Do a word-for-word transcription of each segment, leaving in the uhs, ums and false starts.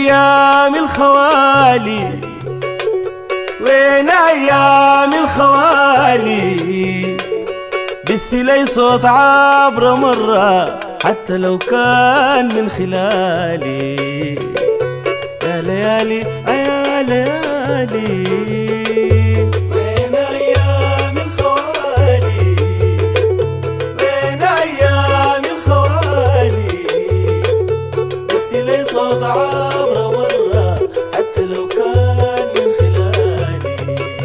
أيام الخوالي، وين أيام الخوالي؟ بث لي صوت عبر مرة حتى لو كان من خلالي. يا ليالي يا ليالي، وين أيام الخوالي؟ وين أيام الخوالي؟ بث لي صوت عبر مرة حتى لو كان من خلالي.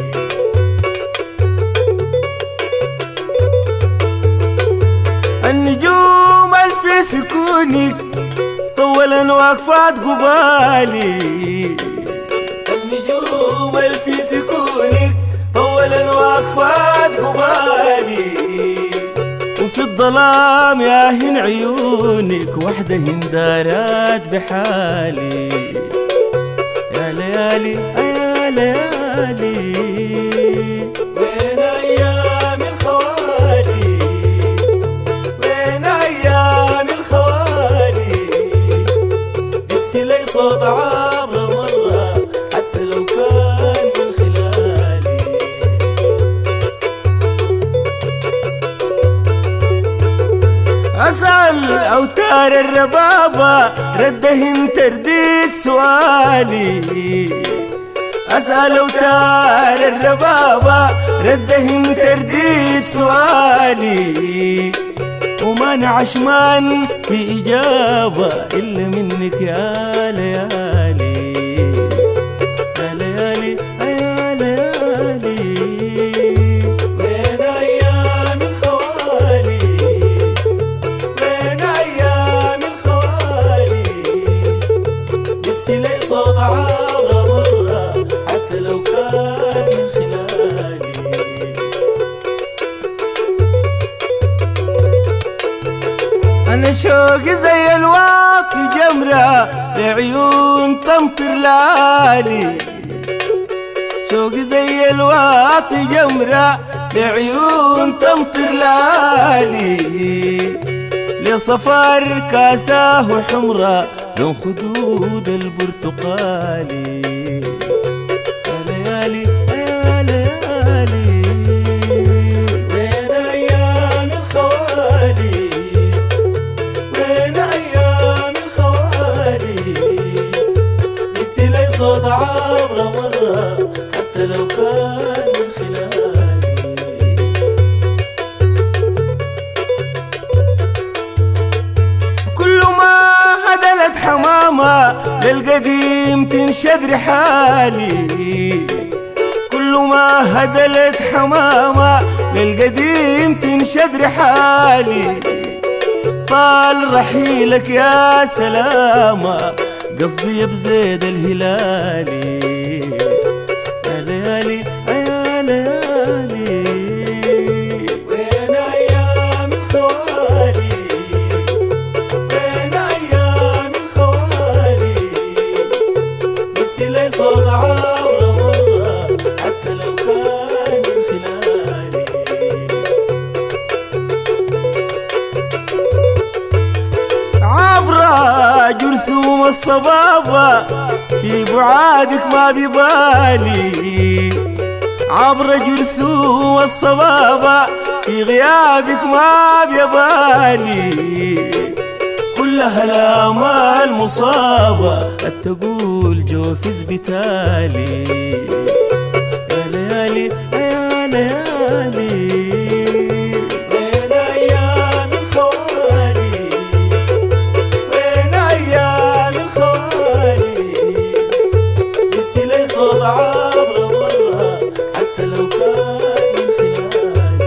النجوم الفي سكونك طولا واقفات قبالي. النجوم الفي سكونك طولا واقفات قبالي، وفي الظلام ياهن عيونك وحدهن دارات بحالي. يا ليالي يا ليالي، وين أيام الخوالي؟ وين أيام الخوالي؟ بث لي صوت عبر مرة حتى لو كان من خلالي. أسأل أوتار الربابة ردهن ترديد سؤالي. أسأل أوتار الربابة ردهن ترديد سؤالي، وما نعشمان في إجابة إلا منك يا ليالي. يا ليالي يا ليالي، وين أيام الخوالي؟ وين أيام الخوالي؟ بث لي صوت عبر مرة حتى لو كان من خلالي. أنا شوقي زي الواطي جمرة لعيون تمطر لالي. شوقي زي الواطي جمرة لعيون تمطر لالي، لصفار كاساه وحمرة لون خدود البرتقالي. يا ليالي يا ليالي، وين أيام الخوالي؟ وين أيام الخوالي؟ بث لي صوت عبر مرة حتى لو كان من خلالي. كل ما هدلت حمامة للقديم تنشد رحالي. كل ما هدلت حمامة للقديم تنشد رحالي، طال رحيلك يا سلامة قصدي بزيد الهلالي. يا ليالي يا ليالي، وين أيام الخوالي؟ وين أيام الخوالي؟ بث لي صوت عبر مرة حتى لو كان من خلالي. عبر جرثوم الصبابة في بعادك ما ببالي. عبر جرثوم الصبابة في غيابك ما بيبالي، كلها الآمال مصابة التقول جوفز بتالي. يا ليالي يا ليالي، وين أيام الخوالي؟ وين أيام الخوالي؟ بث لي صوت عبر مرة حتى لو كان من خلالي.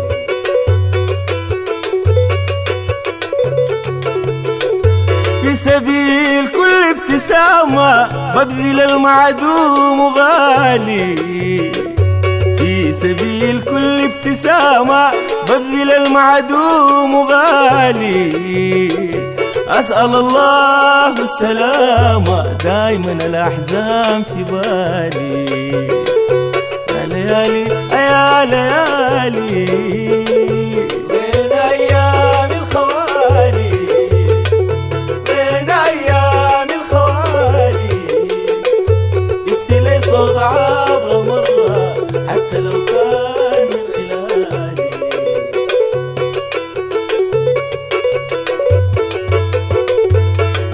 في سبيل كل ابتسامة ببذل المعدوم غالي. في سبيل كل ابتسامة ببذل المعدوم غالي، أسأل الله السلامة دايما الأحزان في بالي. يا ليالي يا ليالي، وين أيام الخوالي؟ وين أيام الخوالي؟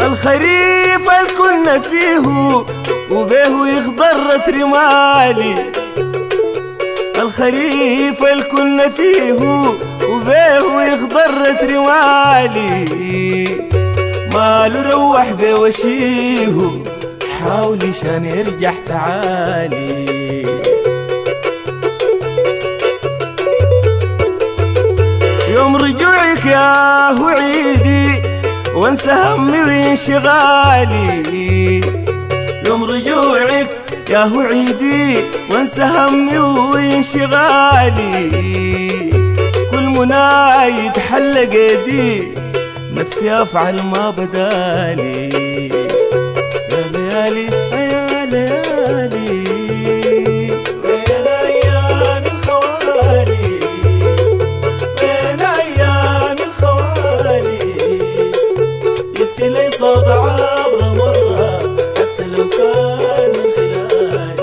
الخريف الكنا فيه وبيه يخضرت رمالي، الخريف الكنا فيه وبيه يخضرت رمالي، ماله روح بوشيه حاولي شان يرجع تعالي. يوم رجوعك يا هو عيدي وانسى همي وانشغالي، يوم رجوعك يا هو عيدي وانسى همي وانشغالي، كل مناي يتحلق ايدي نفسي افعل ما بدالي. يا ليالي يا ليالي وين ايام الخوالي، وين ايام الخوالي، يثلي صوت عبر مره حتى لو كان من خلالي.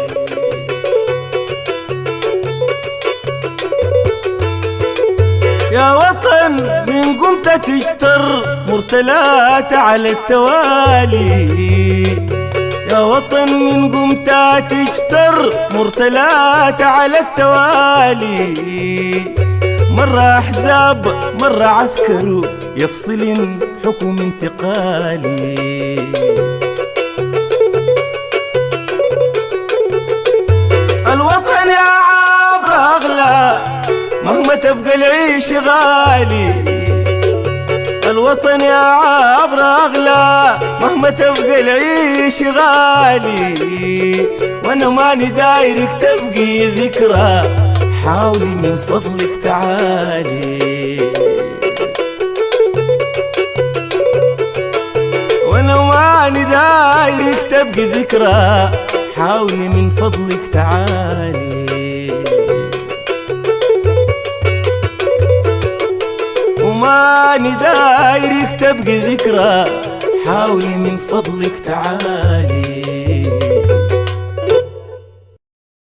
يا وطن من قمت تجتر مرتلات على التوالي، يا وطن من قمت تجتر مرتلات على التوالي، مرة أحزاب مرة عسكر يفصل حكم انتقالي. الوطن يا عبر أغلى مهما تبقى العيش غالي، الوطن يا عبر أغلى مهما تبقى العيش غالي، وانا ماني دايرك تبقي ذكرى حاولي من فضلك تعالي. وانا ماني دايرك تبقي ذكرى حاولي من فضلك تعالي. وماني دايرك تبقي ذكرى حاولي من فضلك تعالي.